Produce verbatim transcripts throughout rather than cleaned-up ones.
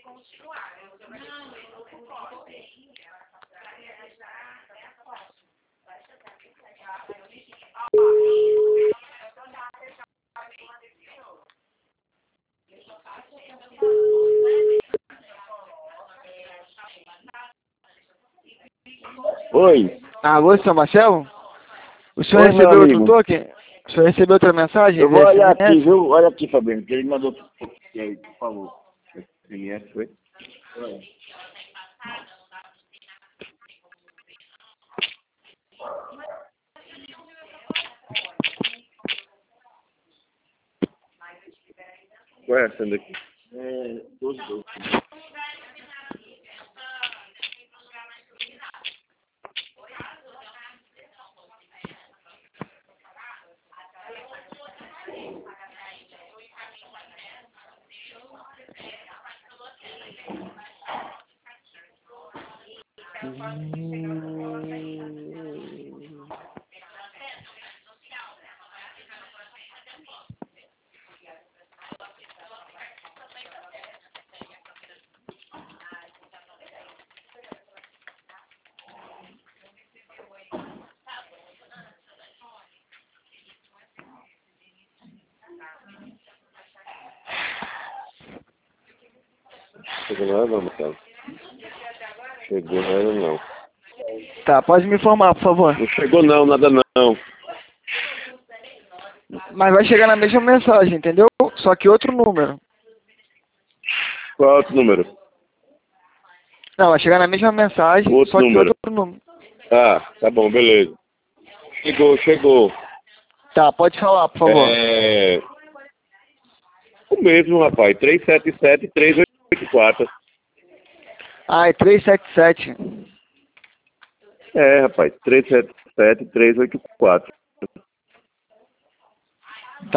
Oi. Alô, seu Marcelo? O senhor Oi, recebeu meu outro amigo. token? O senhor recebeu outra mensagem? Eu vou via olhar S M S? aqui, viu? Olha aqui, Fabiano, que ele mandou outro token aí, por favor. S M S, foi? Oi. Qual é essa daqui? É, doze, doze. Chegou nada não, Marcelo. Chegou nada não. Tá, pode me informar, por favor. Não chegou não, nada não. Mas vai chegar na mesma mensagem, entendeu? Só que outro número. Qual é o outro número? Não, vai chegar na mesma mensagem, Outro só que número. outro número. Ah, tá bom, beleza. Chegou, chegou. Tá, pode falar, por favor. É... O mesmo, rapaz. três sete sete, três oito quatro. Ah, é trezentos e setenta e sete. É, rapaz. três sete sete, três oito quatro. Tá.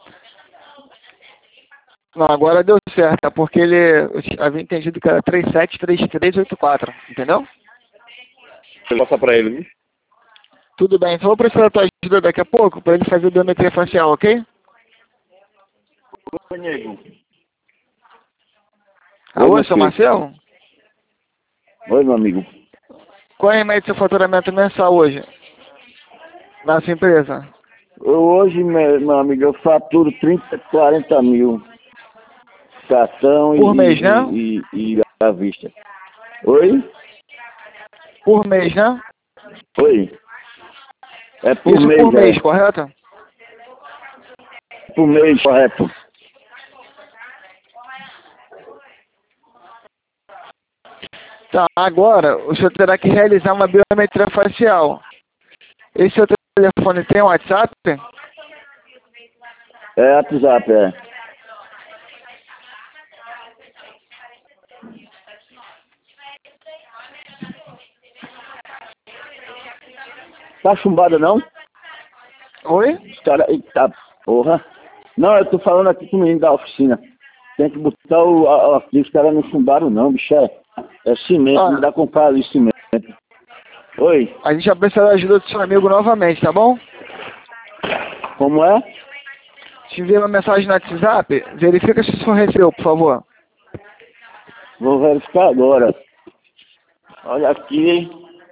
Não, agora deu certo, é porque ele, eu havia entendido que era três sete três três oito quatro, entendeu? Vou passar pra ele, viu? Tudo bem, então eu vou precisar da tua ajuda daqui a pouco para ele fazer a biometria facial, ok? Oi, nego. Alô, Oi, seu meu filho. Marcelo? Oi, meu amigo. Qual é a média do seu faturamento mensal hoje? Na sua empresa? Eu, hoje, meu, meu amigo, eu faturo trinta, quarenta mil. Cartão Por mês, e, né? e, e, e à vista. Oi? Por mês, né? Oi? É por Isso mês, por mês, é. correto? Por mês, correto. Tá, agora o senhor terá que realizar uma biometria facial. Esse seu telefone tem WhatsApp? É WhatsApp, é. Tá chumbada, não? Oi? Os caras... Eita, porra. Não, eu tô falando aqui com o menino da oficina. Tem que botar o... A, a, os caras não chumbaram, não, bicho. É, é cimento, Ah, me dá comprar ali cimento. Oi? a gente vai precisar da ajuda do seu amigo novamente, tá bom? Como é? Te enviei uma mensagem no WhatsApp. Verifica se o senhor recebeu, por favor. Vou verificar agora. Olha aqui.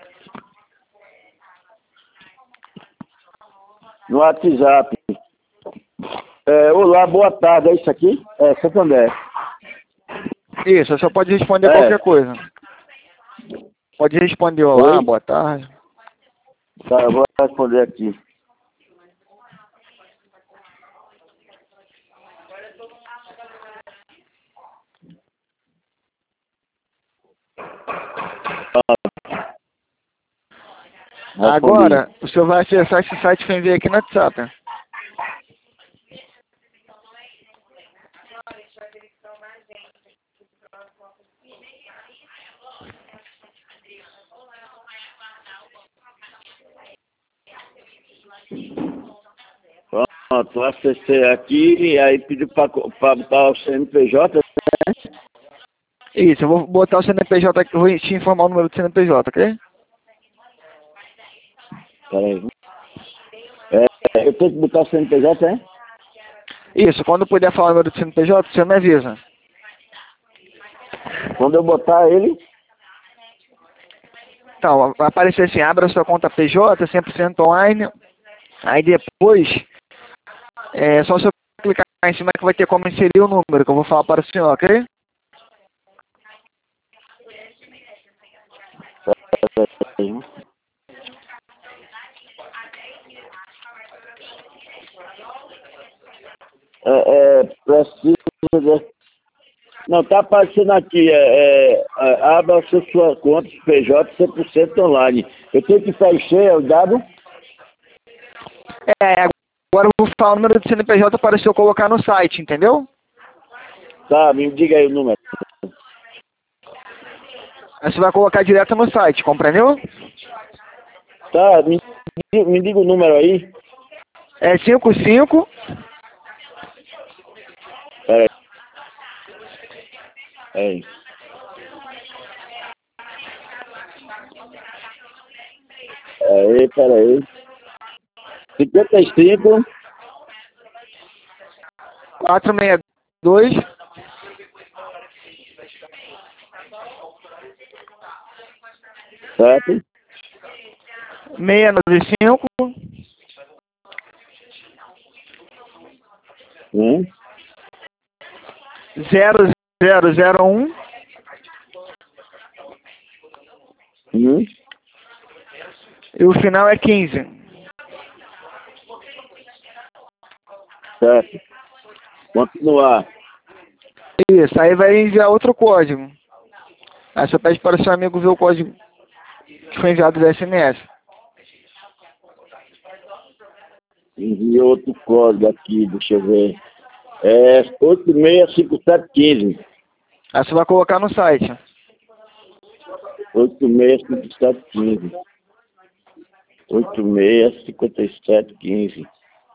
No WhatsApp. É, olá, boa tarde. É isso aqui? É, Santander. Isso, só pode responder É. qualquer coisa. Pode responder olá, Oi? boa tarde. Tá, eu vou responder aqui. Respondi. Agora, o senhor vai acessar esse site que eu enviei aqui no WhatsApp. Pronto, acessei aqui e aí pediu para botar o C N P J, né? Isso, eu vou botar o C N P J aqui, eu vou te informar o número do C N P J, ok? Peraí. É, eu tenho que botar o C N P J, é? Isso, quando puder falar o número do C N P J, o senhor me avisa. Quando eu botar ele... Então, vai aparecer assim, abra sua conta P J, cem por cento online. Aí depois, é só você clicar em cima que vai ter como inserir o número, que eu vou falar para o senhor, ok? É, é, precisa... Não, tá aparecendo aqui, é, é, é, abra sua, sua conta P J cem por cento online. Eu tenho que preencher o dado? É, agora eu vou falar o número do C N P J para o senhor colocar no site, entendeu? Tá, me diga aí o número. Aí você vai colocar direto no site, compreendeu? Tá, me, me diga o número aí. É cinco cinco... Peraí. Aí. Aí, peraí. cinquenta e cinco... quatrocentos e sessenta e dois... Certo? seiscentos e noventa e cinco... Hum. zero zero zero um... Hum. E o final é quinze. Certo. Continuar. Isso, aí vai enviar outro código. Aí você pede para o seu amigo ver o código que foi enviado do S M S. Envia outro código aqui, deixa eu ver. É oito seis cinco sete um cinco. Aí você vai colocar no site. oito seis cinco sete um cinco. oito seis cinco sete um cinco.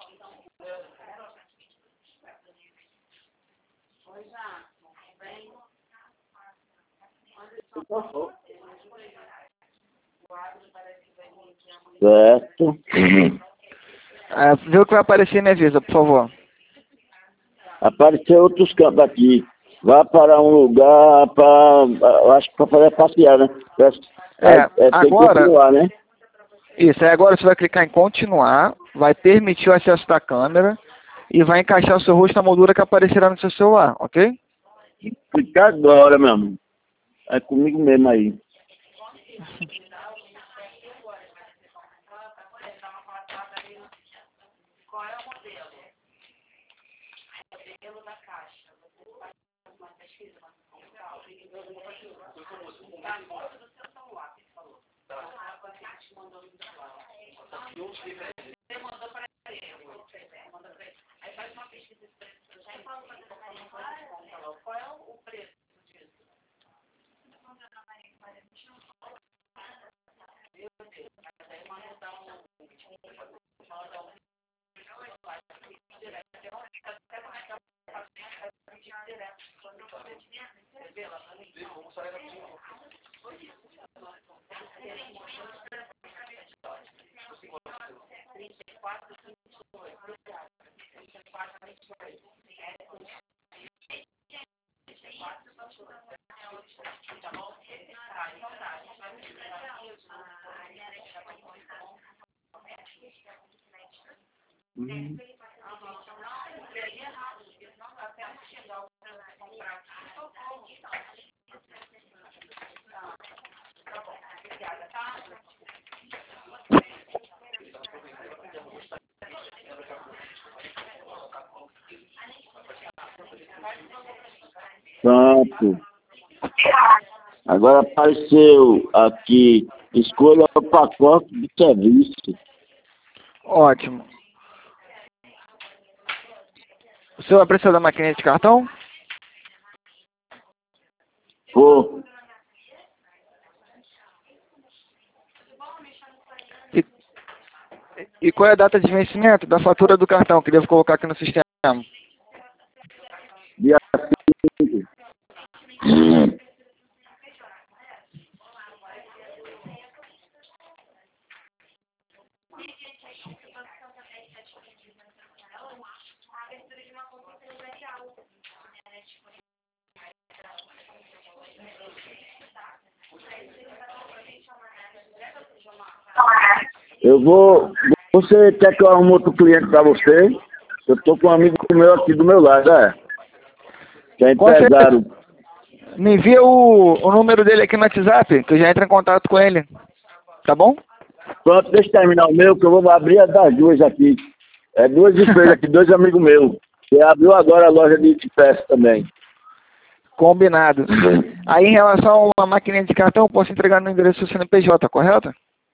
Certo. É, vê o que vai aparecer e me avisa, por favor. Apareceu outros campos aqui. Vá para um lugar para, acho que para fazer passear, né? É, É, é, tem que agora, continuar, né? isso, aí agora você vai clicar em continuar, vai permitir o acesso da câmera e vai encaixar o seu rosto na moldura que aparecerá no seu celular, ok? Fica agora, meu amor. É comigo mesmo aí. Hum. Pronto. Agora apareceu aqui, escolha o pacote de serviço. Ótimo. O senhor vai precisar da maquininha de cartão? Pô, E, e qual é a data de vencimento da fatura do cartão que devo colocar aqui no sistema? dia cinco. Eu vou... Você quer que eu arrume outro cliente para você? Eu tô com um amigo meu aqui do meu lado, é. Que é empresário. Me envia o, o número dele aqui no WhatsApp, que eu já entro em contato com ele. Tá bom? Pronto, deixa eu terminar o meu, que eu vou abrir as das duas aqui. É duas empresas aqui, dois amigos meus. Que abriu agora a loja de peça também. Combinado. Aí, em relação à máquina de cartão, eu posso entregar no endereço do C N P J, correto?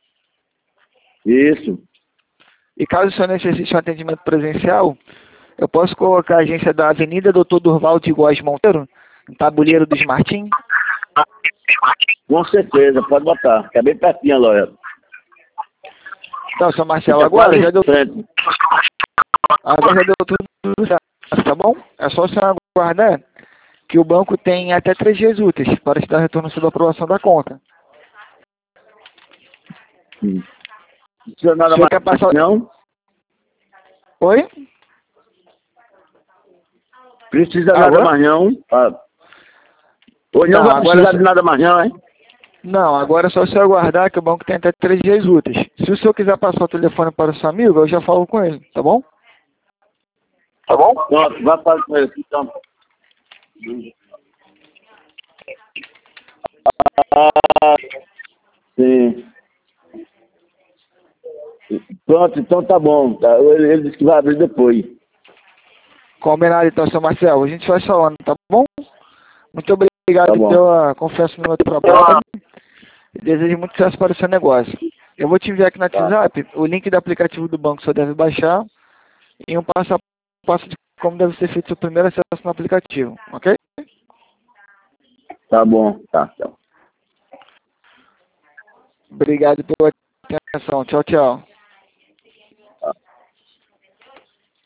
Isso. E caso o senhor necessite um atendimento presencial, eu posso colocar a agência da Avenida doutor Durval de Góes Monteiro, no Tabuleiro dos Martins? Com certeza, pode botar. Que é bem pertinho a loja. Então, senhor Marcelo, agora já deu, agora já deu tudo certo, tá bom? É só o senhor aguardar que o banco tem até três dias úteis para te dar retorno sobre a aprovação da conta. Hum. Não precisa nada mais, quer passar... não? Oi? Precisa Alô? nada mais, não? Ah. Hoje não, Não, vai agora precisar só- de nada mais, não, hein? Não, agora é só o senhor aguardar que o banco tem até três dias úteis. Se o senhor quiser passar o telefone para o seu amigo, eu já falo com ele, tá bom? Tá bom? Pronto, vai falar com ele, então. Ah, sim. Pronto, então tá bom. Tá, Ele, ele disse que vai abrir depois. Combinado então, seu Marcelo. A gente vai falando, tá bom? Muito obrigado Tá bom. pela confiança no meu trabalho. E desejo muito sucesso para o seu negócio. Eu vou te enviar aqui no Tá. WhatsApp o link do aplicativo do banco que você deve baixar e um passo a passo de como deve ser feito o seu primeiro acesso no aplicativo, ok? Tá bom, tá, tá. Obrigado pela atenção. Tchau, tchau.